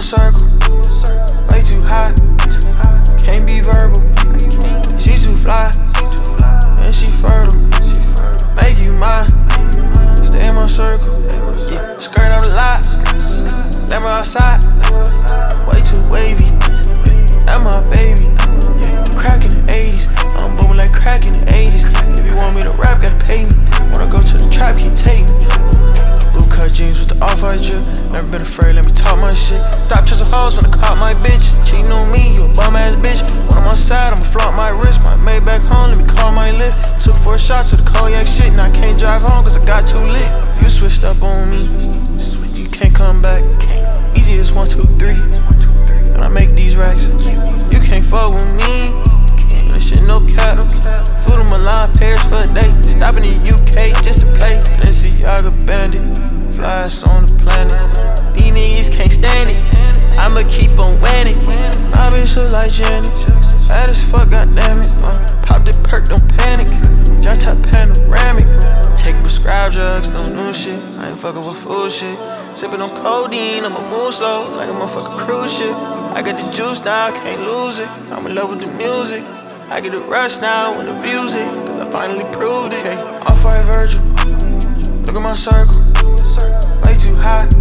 my circle, way too high. Can't be verbal, she too fly, and she fertile. Make you mine, stay in my circle. Yeah, skirt out a lot, let me outside. Way too wavy, that my baby. Yeah, crack in the 80s, I'm booming like crack in the 80s. If you want me to rap, gotta pay me. Wanna go to the trap, can't take me. Blue cut jeans with the off-white drip. Never been afraid, let me talk my shit. Stop chasing hoes when I caught my bitch. Cheating on me, you a bum ass bitch. When I'm outside, I'ma flaunt my wrist. My made back home, let me call my lift. Took 4 shots of the cognac shit. Now I can't drive home cause I got too lit. You switched up on me, you can't come back. Easy as 1, 2, 3. When I make these racks, you can't fuck with me. This shit no cap. Food on Milan, Paris for a day. Stopping in UK just to play. Balenciaga bandit, flyest on the planet. These niggas can't stand it. I'ma keep on winning. My bitch look like Janet. Bad as fuck, goddammit. Pop the perk, don't panic. Drop top panoramic. Taking prescribed drugs, no new shit. I ain't fucking with fool shit. Sipping on codeine, I'ma move slow like a motherfucking cruise ship. I got the juice now, I can't lose it. I'm in love with the music. I get a rush now when the views it, cause I finally proved it. Okay, Off-White Virgil, look at my circle, way too high.